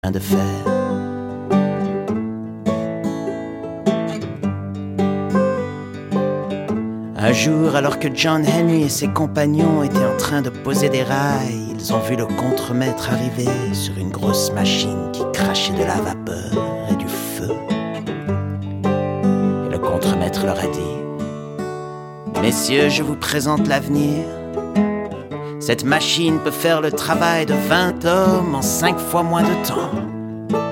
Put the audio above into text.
de faire. Un jour, alors que John Henry et ses compagnons étaient en train de poser des rails, ils ont vu le contremaître arriver sur une grosse machine qui crachait de la vapeur et du feu. Et le contremaître leur a dit: « Messieurs, je vous présente l'avenir. Cette machine peut faire le travail de 20 hommes en 5 fois moins de temps.